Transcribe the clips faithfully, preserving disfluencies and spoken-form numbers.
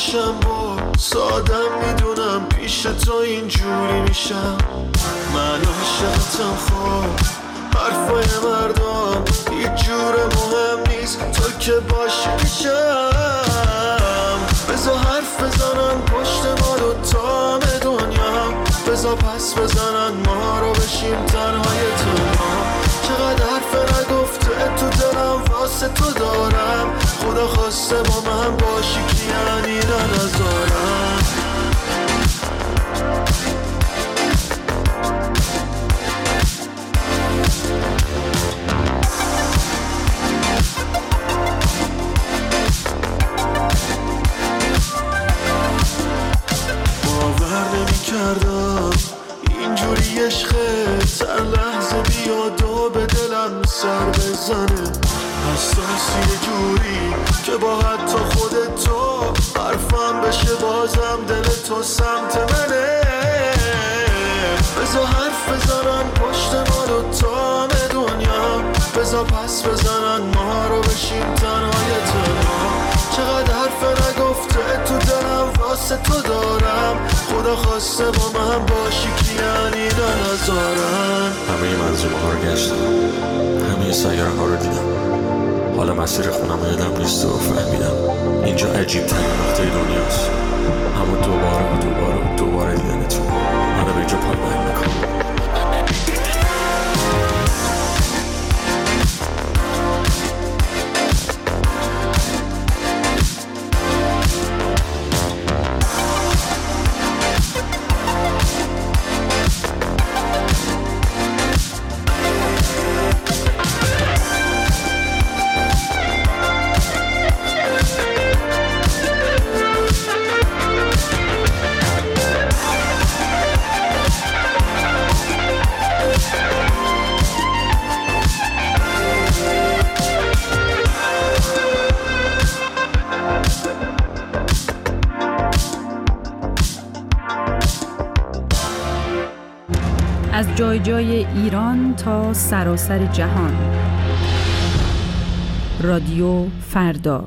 باشم با سادم میدونم پیش تو اینجوری میشم. من عاشقتم خب حرفای مردم هیچ جور مهم نیست، تو که باشی میشم. بذار حرف بزنن پشت ما دوتا به دنیا، بذار پس بزنن ما رو بشیم تنهای تنها. چقدر حرف نگفته تو دلم واسه تو دارم، خدا خواسته با من باشی که یعنی ننظارم. کردم اینجوری عشقت هر لحظه بیاد و به دلم سر بزنه. حساسی یه جوری که با حتی خودتو حرفم بشه بازم دل تو سمت منه. بذار حرف بزنن پشت ما دوتا به دنیا، بذار پس بزنن ما رو بشیم تنهای تنها. چقدر حرف نگفته تو دلم واسه تو دارم، خدا خواسته با من باشی که یعنی ننظارم. همه منظومه ها رو گشتم، همه سیاره ها رو دیدم، حالا مسیر خونم یادم نیست و فهمیدم اینجا عجیب ترین نقطه دنیاست. اما دوباره و دوباره و دوباره دیدن تو منو به اینجا پایبند میکنم. از جای جای ایران تا سراسر جهان. رادیو فردا.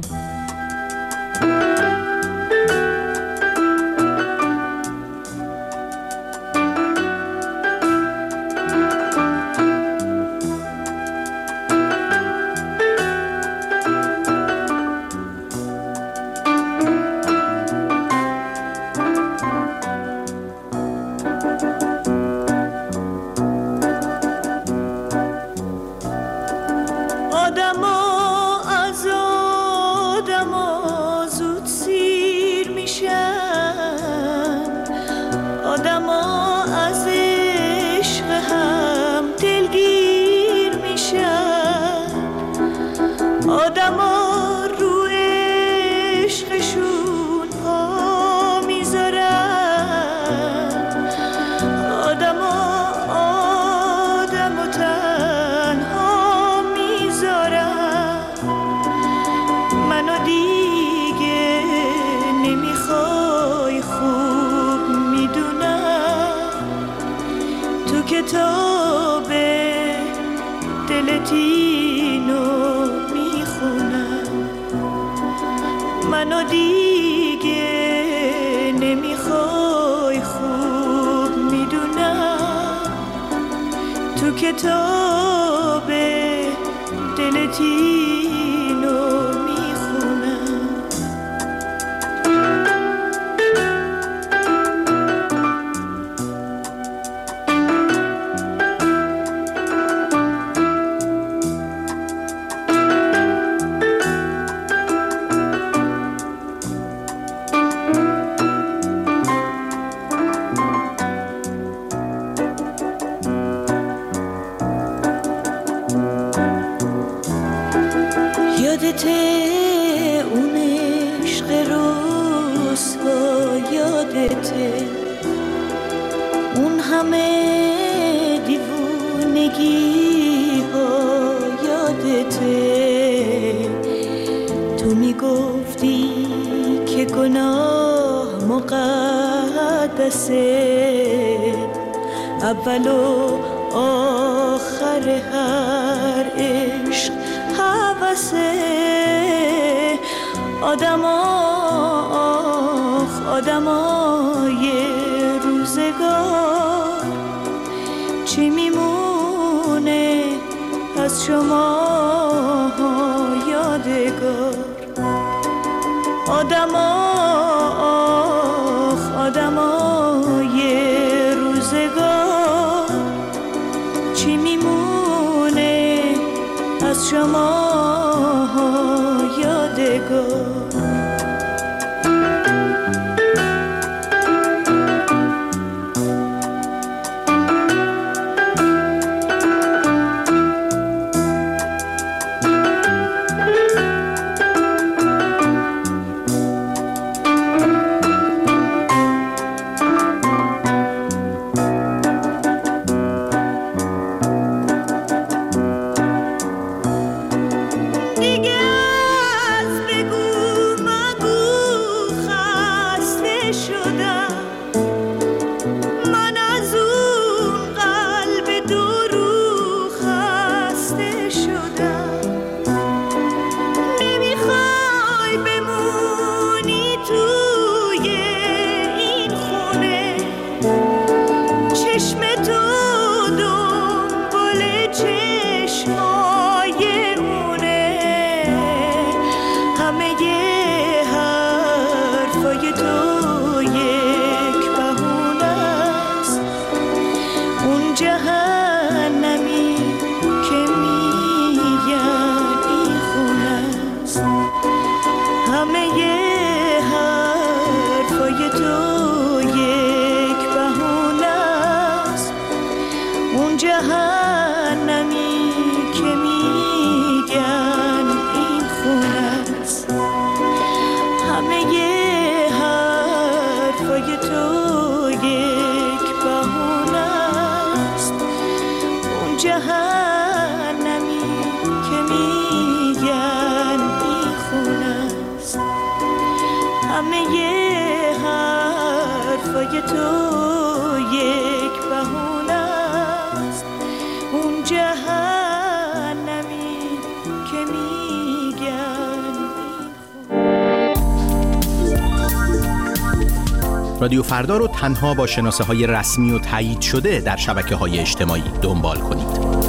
کتاب دلتینو میخونم، منو دیگه نمیخوای خوب میدونم. تو کتاب دلتینو یادته اون عشق روزها، یادته اون همه دیوونگی ها، یادته تو میگفتی که گناه مقدسه، اول و آخر هر عشق حواسه. آدما آخ آدمای روزگار، چی میمونه از شما یادگار؟ آدما آخ آدمای روزگار، چی میمونه از شما یادگار؟ رادیو فردا رو تنها با شناسه های رسمی و تایید شده در شبکه های اجتماعی دنبال کنید.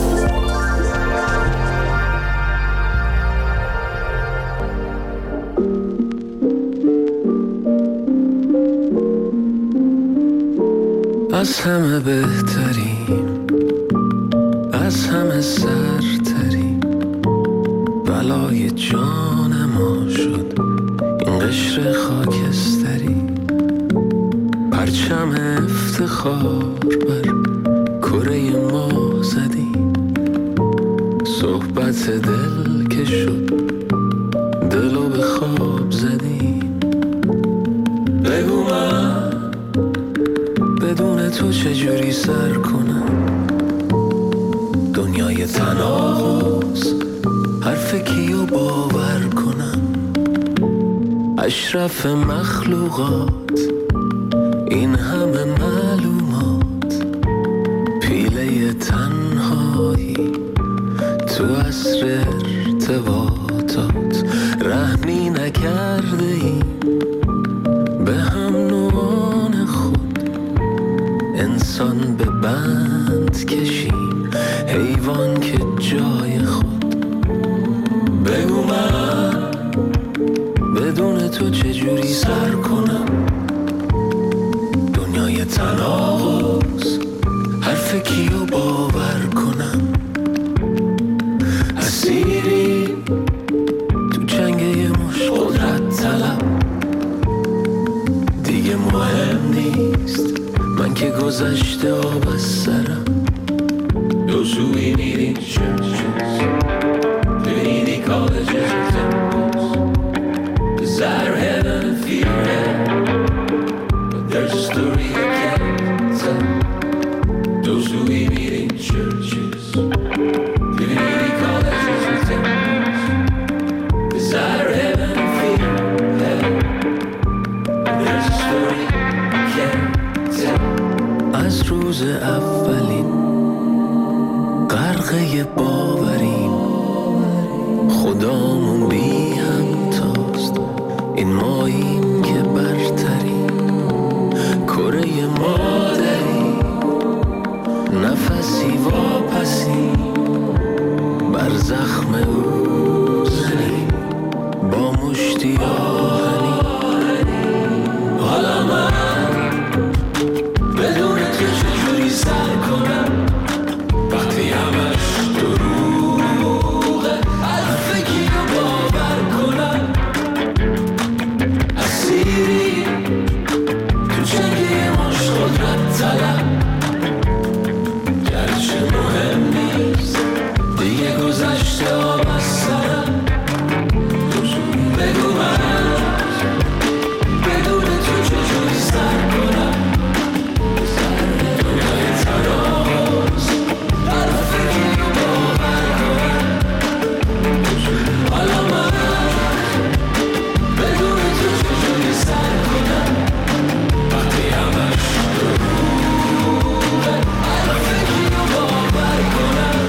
از همه بهترین، از همه سرترین، بلای جان ما شد این قشر خاکستری. پرچم افتخار بر کره ما زدیم، صحبت دل که شد دلو به خواب زدیم. بگو من بدون تو چجوری سر کنم دنیای تناقض، حرف کیو باور کنم؟ اشرف مخلوقات این همه معلومات، پیله تنهایی تو عصر ارتباطات. رحمی نکرده ایم به هم نوعان خود، انسان به بند کشیم حیوان که جای خود. بگو من بدون تو چجوری سر کنم دنیای تناقض، حرف کیو باور کنم؟ اسیری تو جنگ یه مش قدرت طلب، دیگه مهم نیست من که گذشته آب از سرم. Those who we need in churches, community colleges and temples, desire heaven and fear hell, but there's a story I can't tell. Those who we meet in churches, community colleges and temples, desire heaven and fear hell, but there's a story I can't tell. از روز اولین غرقه باوریم، خدامون بی همتاست، این ماییم که برتری کره مادری نفسی واپسی بر زخم او زنی با مشتی آهنی حالا من بدون تو چجوری سر کنم وقتی همش دروغه حرف کی رو باور کنم اسیری تو جنگی ماش قدرت طلب گرچه مهم نیست دیگه گذشته آب از سرم بگو من بدون تو چجوری سر کنم دنیای تراز حرف کی رو باور کنم حالا من بدون تو چجوری سر کنم وقتی همش دروغه حرف کی رو باور کنم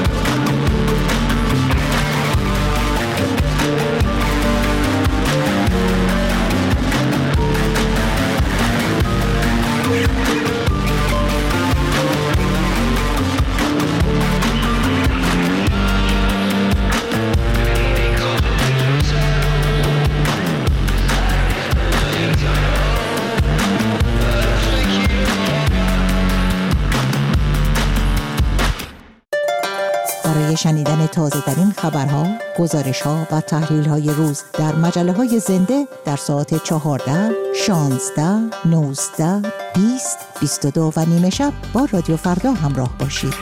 برای شنیدن تازه‌ترین خبرها، گزارش‌ها و تحلیل‌های روز در مجله‌های زنده در ساعت چهارده، شانزده، نوزده، بیست، بیست و دو و نیمه شب با رادیو فردا همراه باشید.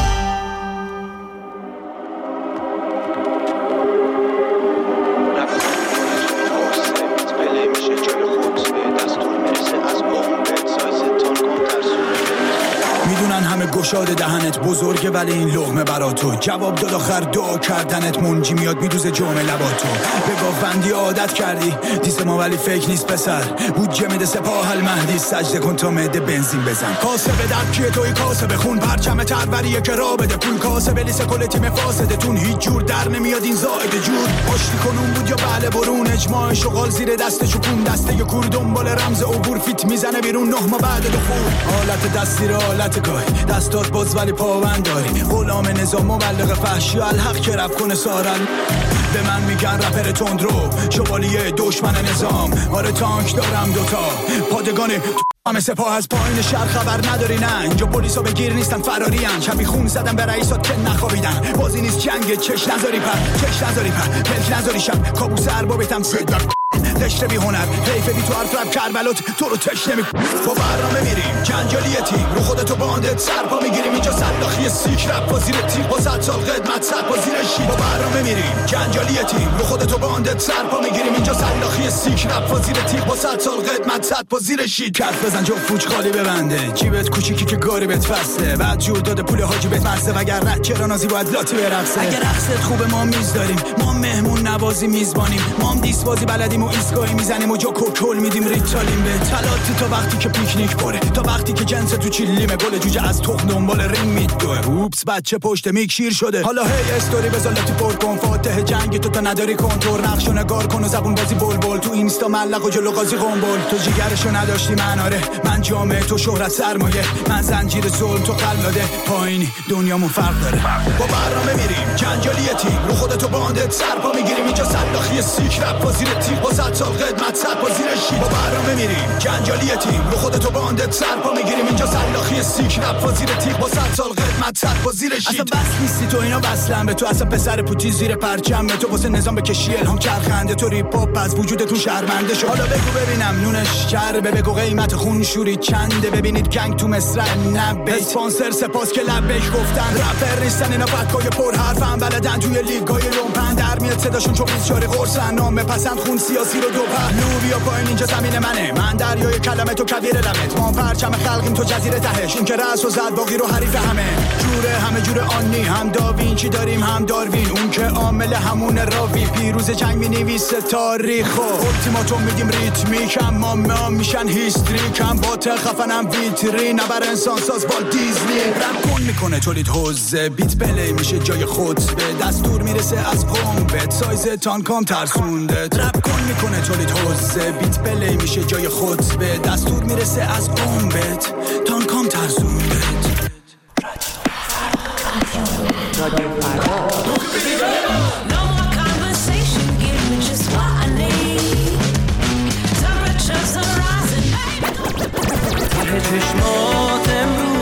گشاد دهنت بزرگه ولی این لقمه برا تو جواب داد آخر دعا کردنت منجی میاد میدوزه جامعه لباتو به گاوبندی عادت کردی دیس ما ولی فکر نیست پسر بودجه میده سپاه المهدی سجده کن تا مده بنزین بزن کاسه به درد کیه توی کاسه بخون پرچم تروریه که را بده پول کاسه به لیس کل تیم فاسدتون هیچ جور در نمیاد این زائد جور آشتی کنون بود یا بله برون اجماع شغال زیر دست چکون دسته ی کور دنبال رمز عبور فیت میزنه بیرون نه ما بعد دخول حالت دستی را حالت گای دستات باز ولی پاوند داری غلام نظام مبلغ فحشی الحق که رفت کنه سارن به من میگن رپر تندرو شوالیه دشمن نظام آره تانک دارم دوتا پادگان همه سپاه از پایین شهر خبر نداری نه اینجا پلیسا بگیر نیستن فراری ان شبی خون زدن به رئیسات که نخوابیدن بازی نیست جنگ چش نذاری پر چش نذاری پر پلک نذاری شب کابوس اربابتم صدا قشر بی هنر حیف بی تو حرف رب کربلات تو رو تش نمی با برنامه میریم جنجالی تیم رو خودتو باندت سرپا میگیریم اینجا صداخی سیک رب با زیر تیم با صد سال قدمت صد با زیر شی با برنامه میریم جنجالی تیم رو خودتو باندت سرپا میگیریم اینجا صداخی سیک رب با زیر تیم با صد سال قدمت صد با زیر شی کف بزن جو فوج خالی ببنده جیبت کوچیکی که گاری بهت فسته بعد جور داده پول حاجی بهت مسته وگر رد چرا نازی باید لاتی برقصه اگه رقصت خوبه ما میز داریم ما مهمون نوازی میزبانیم ما دیس بازی بلدیم و ایستگاهی میزنیم و جا کوکل میدیم ریتالیم به تلاتی تا وقتی که پیکنیک پره تا وقتی که جنس تو چیلیمه گل جوجه از تخم دنبال ریم میدوه اوپس بچه پشت میک شیر شده حالا هی استوری بزالتی پر کن فاتح جنگ تو تا نداری کنتور نقشو نگار کن و زبون بازی بول بول تو اینستا ملق و جلو قاضی قنبل تو جیگرشو نداشتی من آره من جامعه تو شهرت سرمایه من زنجیر ظلم تو قلاده پایینی دنیامون فرق داره با برنامه میریم جنجالی تیم رو خودتو باندت سرپا میگیریم اینجا صداخی سیک رپ با زیر تیم با صد سال قدمت صد با زیر شی با برنامه میریم جنجالی تیم رو خودتو باندت سرپا میگیریم اینجا صداخی سیک رپ با زیر تیم با صد سال قدمت صد با زیر شی اصلا بس نیستی تو اینا بسلم به تو اصلا پسر پوتی زیر پرچم به تو واسه نظام بکشی الهام چرخنده تو ریپ هاپ از وجودتون شرمنده شو حالا بگو ببینم نونش چربه بگو قیمت خون شوری چنده ببینید گنگ تو مصرع نبه اسپانسر سپاس که لبش گفتن رپر نیستن اینا فکای پر حرفن بلدن توی لیگای لومپن در میاد صداشون چون بیچاره قرصن نام بپسند خون سیاسی رو دو پهلو بیا پایین اینجا زمین منه من دریای کلمه تو کویر لبت ما پرچم خلقیم تو جزیره تهش این که رأس و زد باقی رو حریف همه جوره همه جور آنی هم داوینچی داریم هم داروین اون که عامل همون راوی پیروز جنگ می نویسه تاریخ و التیماتوم میگیم ریتمیک اما ما میشن هیستریک هم باطل خفنم ویتری نبر انسان ساز با دیزنی رپ کن میکنه تولید حوزه بیت بلی میشه جای خطبه دستور میرسه از قومبت سایز تانکام ترسونده رپ کن میکنه تولید حوزه بیت بلی میشه جای خطبه دستور میرسه از قومبت تانکام ترسونده رادیو فردا چشمات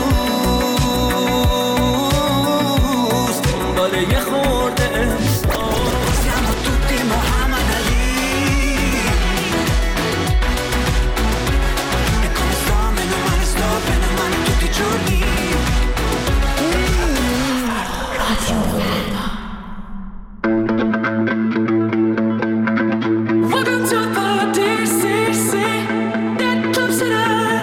امروز دنبال یه خورده siamo tutti Muhammad Ali e come sto meno male sto bene male tutti i giorni Welcome to the D C C that club tonight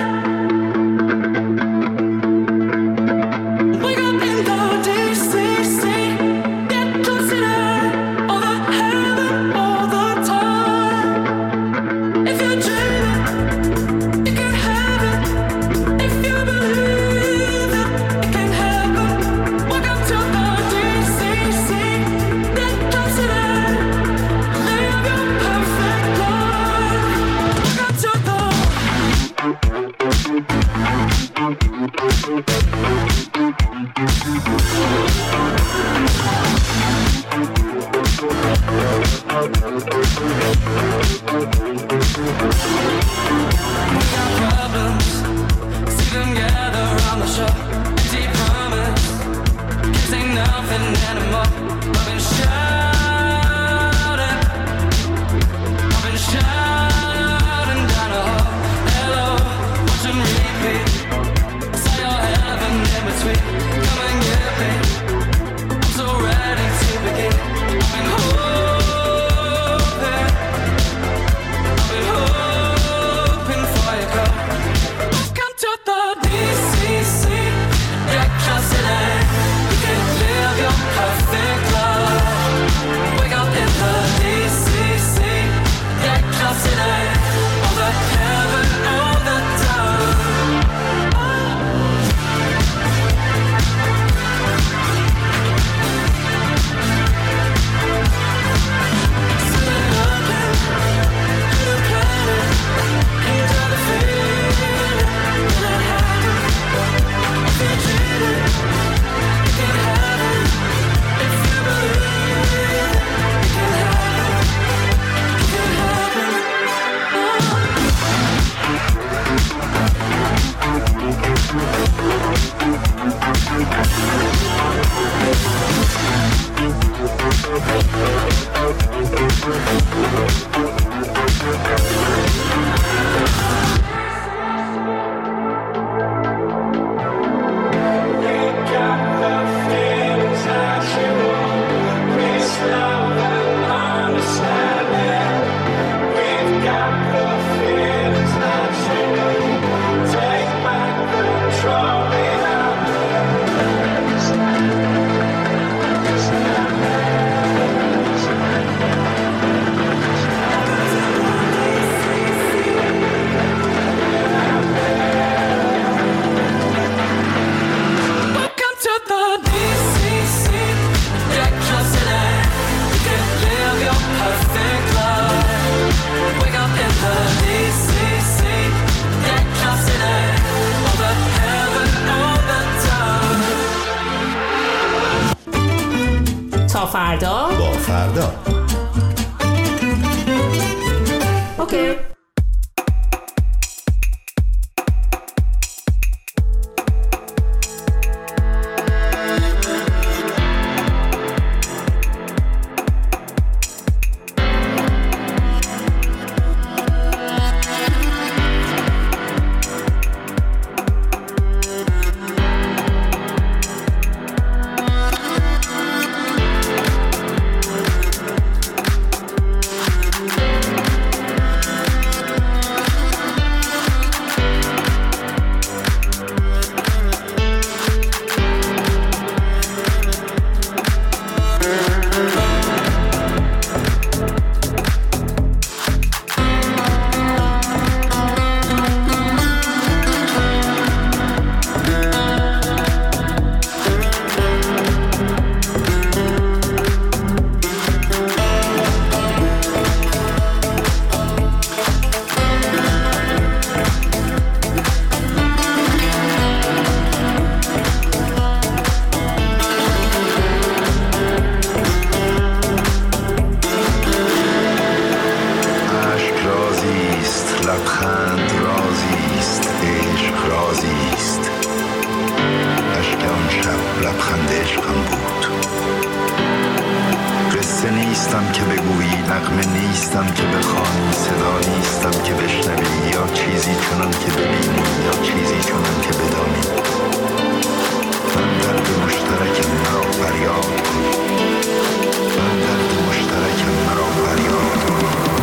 تا فردا با فردا اوکی. نغمه نیستم که بخوانی، صدا نیستم که بشنوی، یا چیزی چنان که ببینی یا چیزی چنان که بدانی. من درد مشترکم مرا فریاد کن، من درد مشترکم مرا فریاد کن.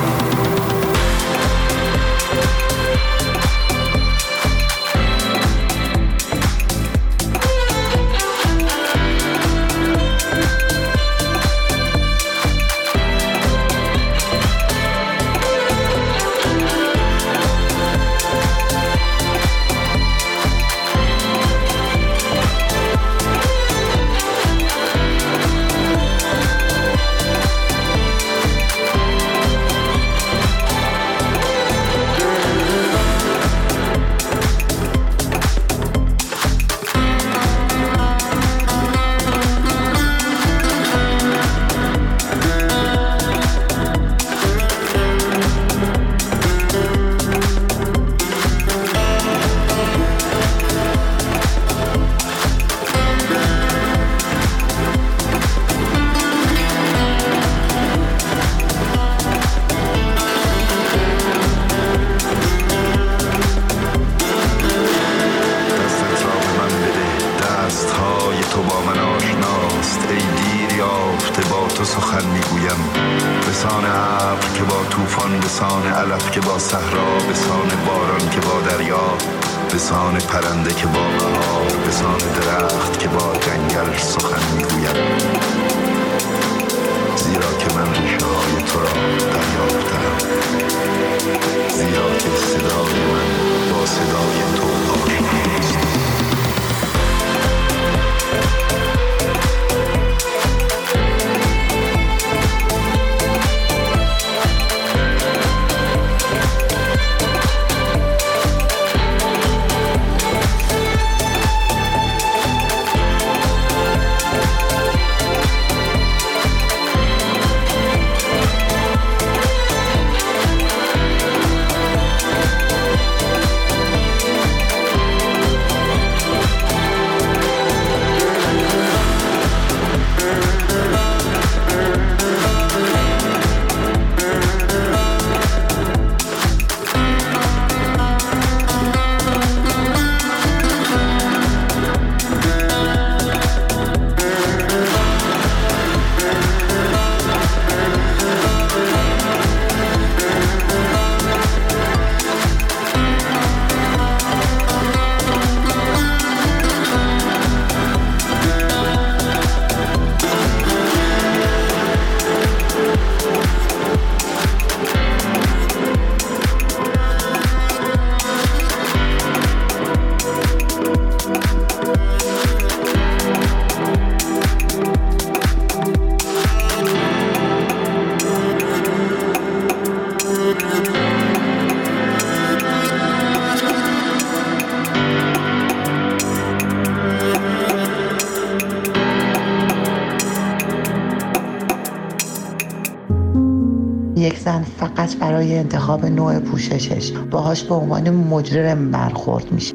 یک زن فقط برای انتخاب نوع پوششش باهاش به عنوان مجرم برخورد میشه.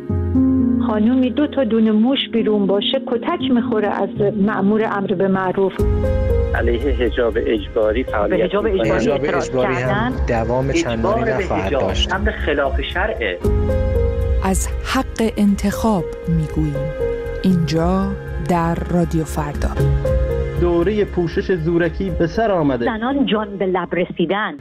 خانومی دو تا دونه موش بیرون باشه کتک میخوره از مأمور امر به معروف. علیه حجاب اجباری فعالیت حجاب اجباری, حجاب اجباری هم دوام چندانی نخواهد داشت. امر خلاف شرعه. از حق انتخاب میگوییم اینجا در رادیو فردا. دوره پوشش زورکی به سر آمده. زنان جان به لب رسیدن.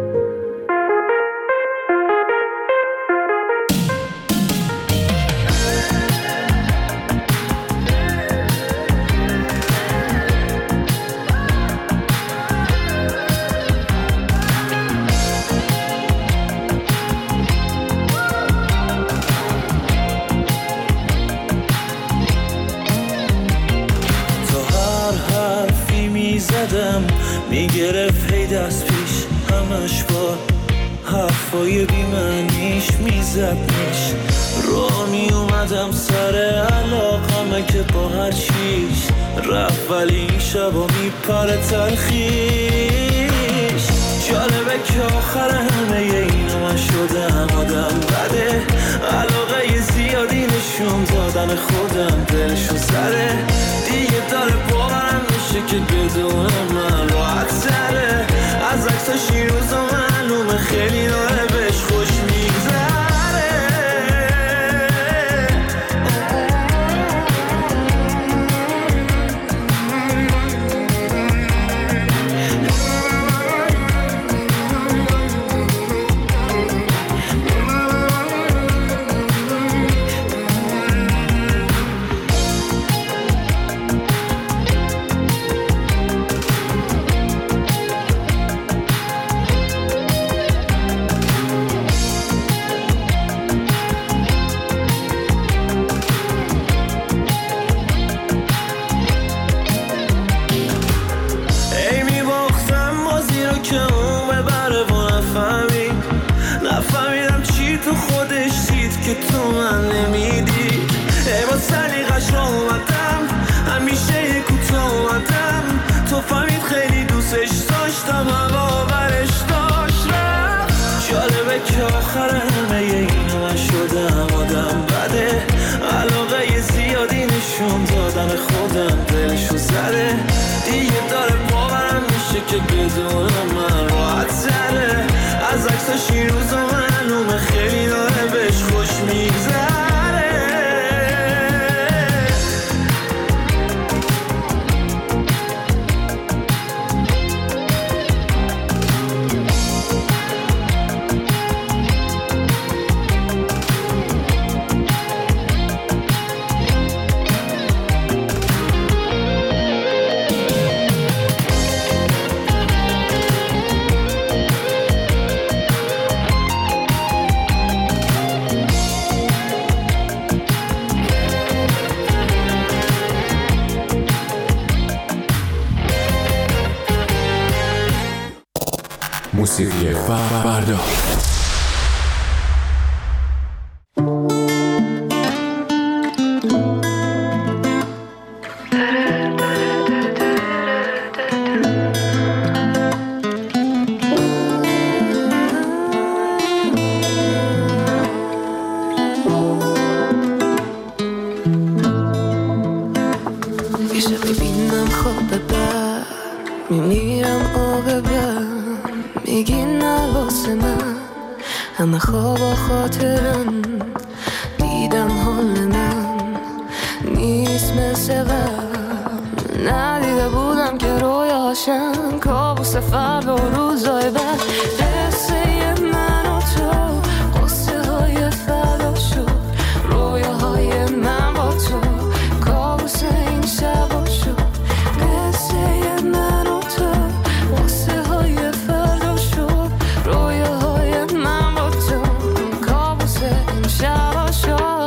میگرفت هی دست پیش همش با حرفای بیمعنیش میزدنش. را میومدم سر علاقمه که با هر چیش رفت ولی این شبا میپره تلخیش. جالبه که آخر همه اینو من شدم آدم بده. علاقه زیادی نشون دادن خودم دلشون سره دیگه داره باورم میشه که بدون من راحت سره. از عکساش زده دیگه داره باورم میشه که بدون من راحت تره از عکساش این روزا معلومه خیلی داره بهش خوش میگذره موسیقی فردا. میشه ببینم خواب بر میمیرم آب بر میگی نه واسه من همه خواب و خاطرم دیدم حال من نیست مثل قبل ندیده بودم که رویاشم کابوس فردا و روزای بعد قصه من و تو قصه های فردا شد رویاهای من با تو کابوس این شبا شد قصه من و تو قصه های فردا شد رویاهای من با تو کابوس این شبا شد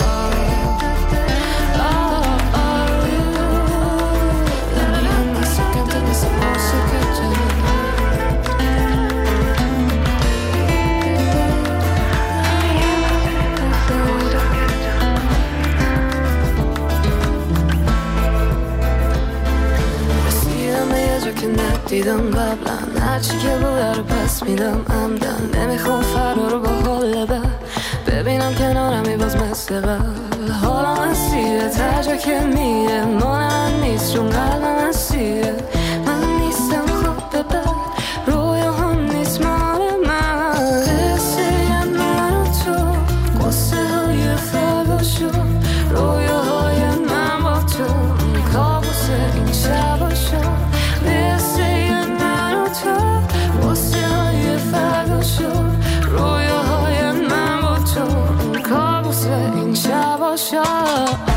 دیدم قبلا هرچی که بوده رو پس میدم عمدن نمیخوام فردا رو با حال بد ببینم کنارمی باز مثل قبل حالا مسیره ترجا که میره مال من نیست چون قلبم مسیره من نیستم خواب بد رویا هم نیست مال من قصه من و تو قصه های فردا شد رویاهای من با تو کابوس این شبا شد رویاهای من با تو کابوس این شبا شد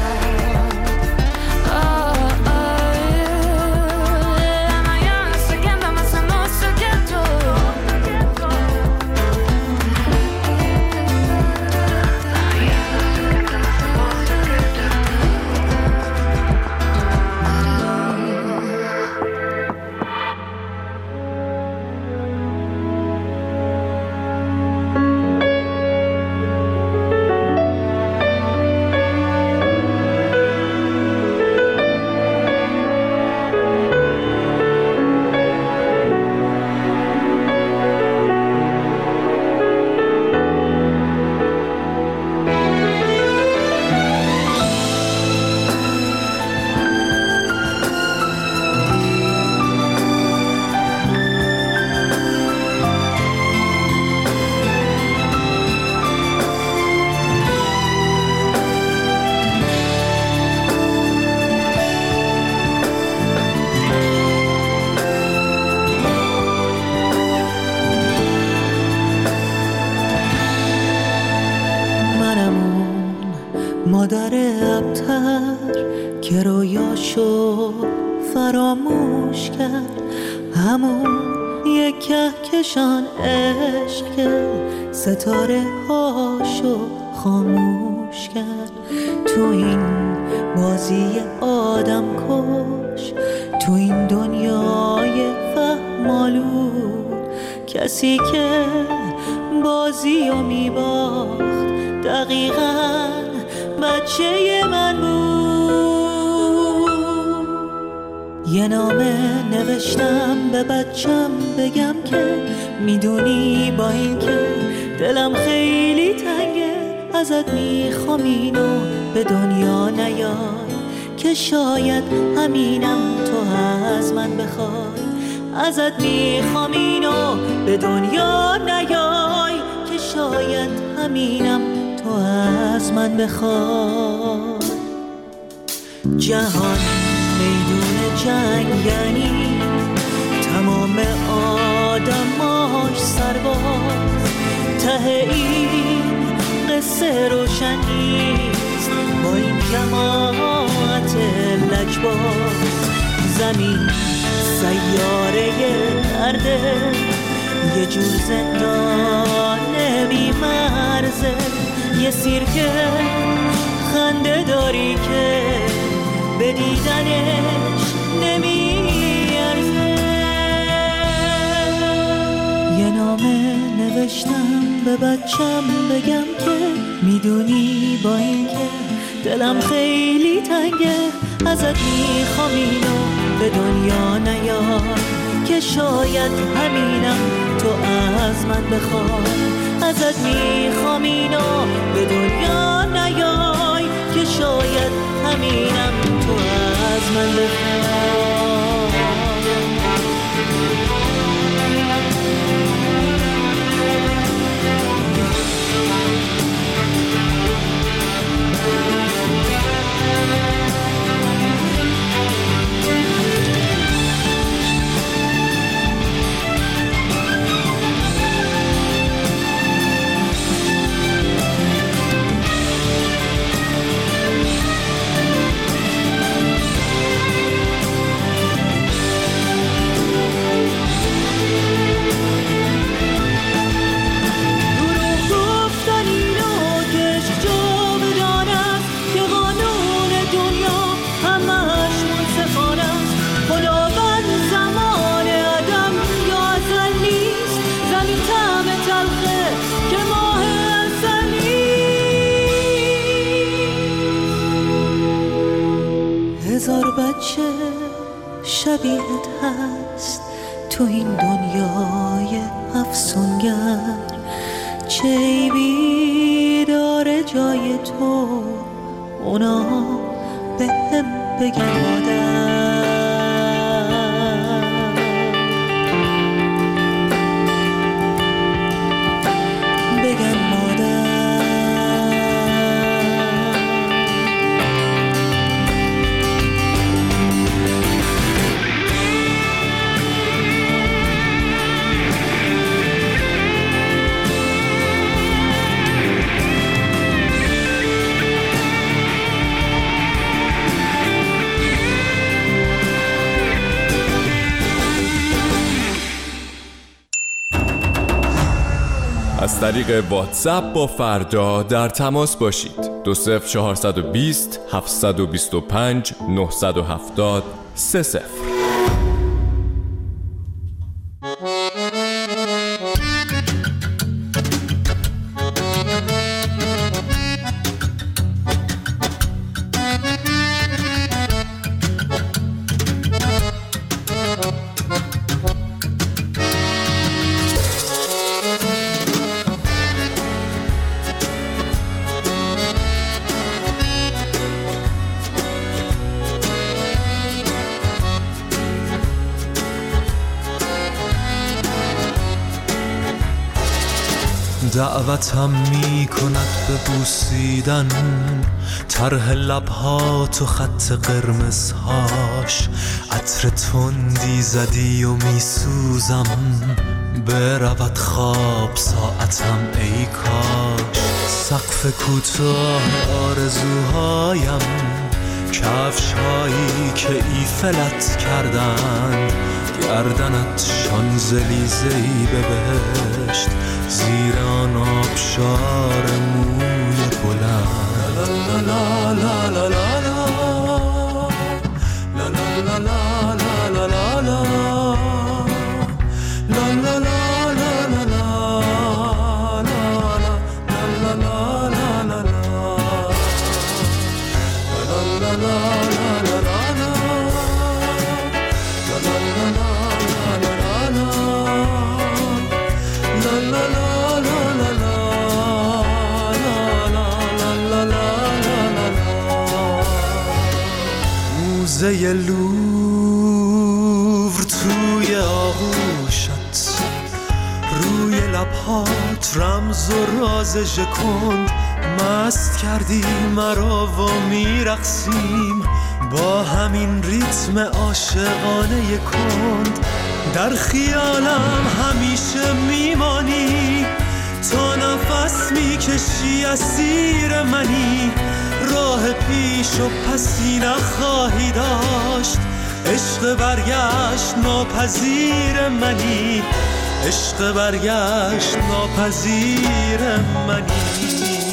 مادر ابتر که رویاشو فراموش کرد همون یک کهکشان عشق که ستاره هاشو خاموش کرد تو این بازی آدم کش تو این دنیای فهمالود کسی که بازیو میباخت دقیقاً بچه من بود یه نامه نوشتم به بچم بگم که میدونی با این که دلم خیلی تنگه ازت میخوام اینو به دنیا نیای که شاید همینم تو از من بخوای. ازت میخوام اینو به دنیا نیای که شاید همینم تو از من بخوای. جهان میدون جنگ یعنی تمام آدماش سرباز. ته این قصه روشن نیست با این جماعت لجباز. زمین سیاره درده یه جور زندان بی مرزه. یه سیرکه خنده داری که به دیدنش نمیارزه. یه نامه نوشتم به بچم بگم که میدونی با این که دلم خیلی تنگه ازت میخوام اینو به دنیا نیای که شاید همینم تو از من بخوای. ازت میخوام اینو به دنیا نیای که شاید همینم تو از من بخوای. هزار بچه شبیهت هست تو این دنیای افسونگر. چه عیبی داره جای تو اونا به هم بگن مادر. بگن مادر. از طریق واتساپ با فردا در تماس باشید. دو صفر چهارصد و بیست هفتصد و بیست و پنج نهصد و هفتاد سه صفر. دعوتم می کند به بوسیدن طرح لبهات و خط قرمزهاش. عطر تندی زدی و می سوزم برود خواب ساعتم ای کاش. سقف کوتاه آرزوهایم کفشهایی که ایفلت کردن. گردنت شانزلیزه‌ای به بهشت زیر آن آبشار موی بلند. لا لا لا لا لا لا لا لا لا لا لا لا لا لا لا موزه لوور توی آغوشت، روی لبهات رمز و راز ژکند، مست کردی مرا و میرقصیم با همین ریتم عاشقانه کند. در خیالم همیشه میمانی، تا نفس میکشی اسیر منی، راه پیش و پسی نخواهی داشت، عشق برگشت ناپذیر منی، عشق برگشت ناپذیر منی.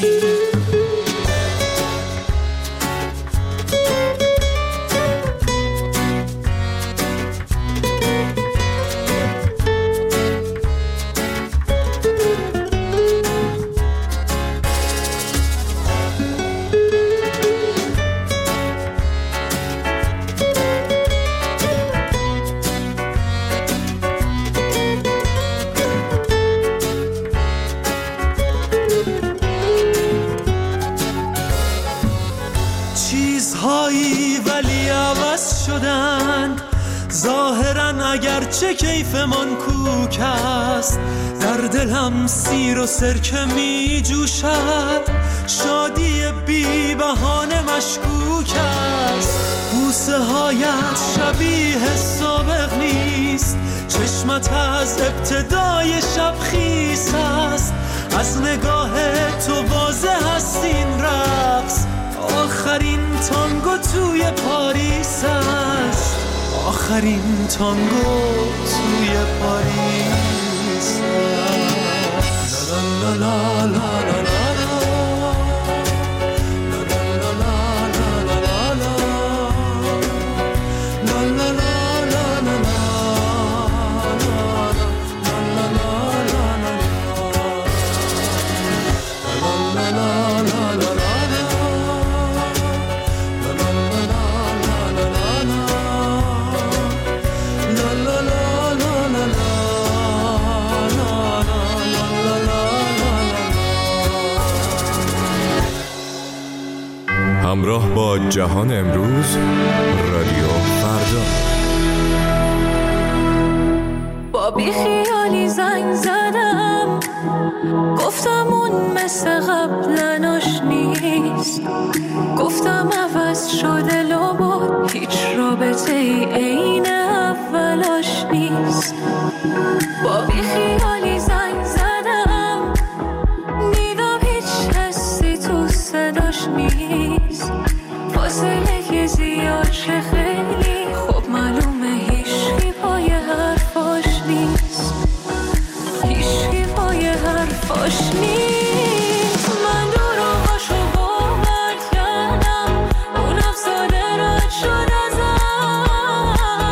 اگرچه کیفمان کوک است، در دلم سیر و سرکه می جوشد، شادی بی بهانه مشکوک است. بوسه هایت شبیه سابق نیست، چشمت از ابتدای شب خیس است، از نگاه تو واضح است این رقص، آخرین تانگو توی پاریس است، آخرین تانگو توی پاریس. لا لا لا لا لا لا همراه با جهان امروز، رادیو فردا. با بی خیالی زنگ زدم، گفتم اون مثل قبل آشنیست، گفتم عوض شده لابد هیچ رابطه ای عین اولاش نیست. با بی خیالی زنگ زدم، دیدم هیچ حسی تو صداش نیست، فاصله که زیاد شه خیلی خوب معلومه هیچی پای حرفاش نیست، هیچی پای حرفاش نیست. من دور آقاشو باور کردم، اون افساده رد شد ازم،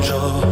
اونجا